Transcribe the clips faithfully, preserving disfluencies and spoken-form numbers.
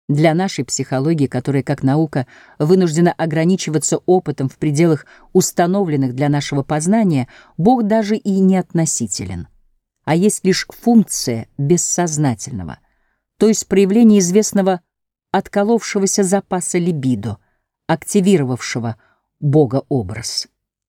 Для нашей психологии, которая, как наука, вынуждена ограничиваться опытом в пределах установленных для нашего познания, Бог даже и не относителен, а есть лишь функция бессознательного, то есть проявление известного отколовшегося запаса либидо, активировавшего Бога-образ.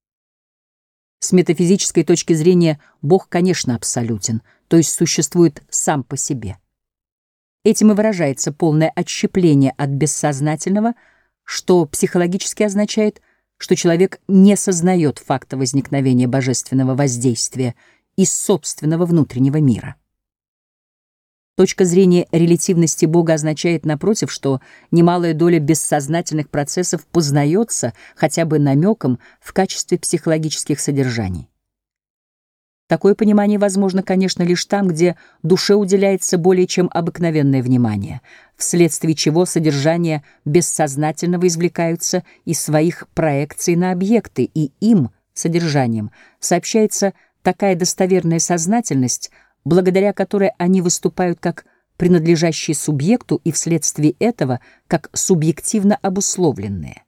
С метафизической точки зрения Бог, конечно, абсолютен, то есть существует сам по себе. Этим и выражается полное отщепление от бессознательного, что психологически означает, что человек не сознает факта возникновения божественного воздействия из собственного внутреннего мира. Точка зрения релятивности Бога означает, напротив, что немалая доля бессознательных процессов познается хотя бы намеком в качестве психологических содержаний. Такое понимание возможно, конечно, лишь там, где душе уделяется более чем обыкновенное внимание, вследствие чего содержания бессознательного извлекаются из своих проекций на объекты, и им, содержанием, сообщается такая достоверная сознательность, благодаря которой они выступают как принадлежащие субъекту и вследствие этого как субъективно обусловленные.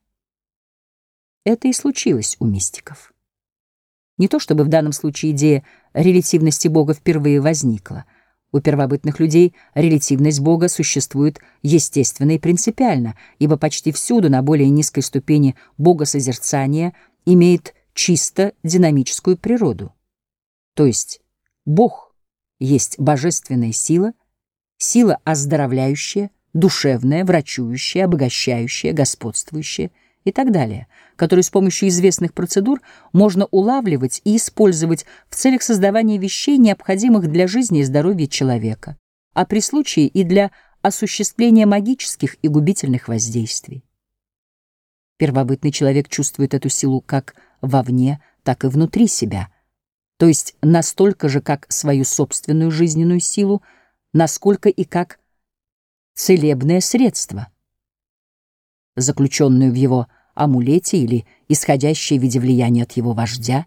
Это и случилось у мистиков. Не то чтобы в данном случае идея релятивности Бога впервые возникла. У первобытных людей релятивность Бога существует естественно и принципиально, ибо почти всюду на более низкой ступени богосозерцания имеет чисто динамическую природу. То есть Бог есть божественная сила, сила оздоровляющая, душевная, врачующая, обогащающая, господствующая и так далее, которые с помощью известных процедур можно улавливать и использовать в целях создавания вещей, необходимых для жизни и здоровья человека, а при случае и для осуществления магических и губительных воздействий. Первобытный человек чувствует эту силу как вовне, так и внутри себя, то есть настолько же, как свою собственную жизненную силу, насколько и как целебное средство, заключенную в его амулете или исходящее в виде влияния от его вождя.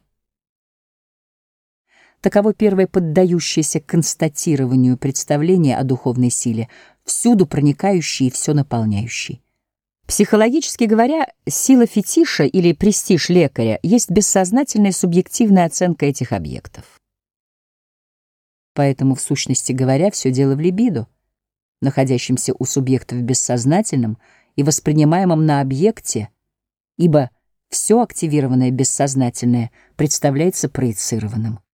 Таково первое поддающееся констатированию представление о духовной силе, всюду проникающей и все наполняющей. Психологически говоря, сила фетиша или престиж лекаря есть бессознательная субъективная оценка этих объектов. Поэтому, в сущности говоря, все дело в либидо, находящемся у субъекта в бессознательном и воспринимаемом на объекте, ибо все активированное бессознательное представляется проецированным.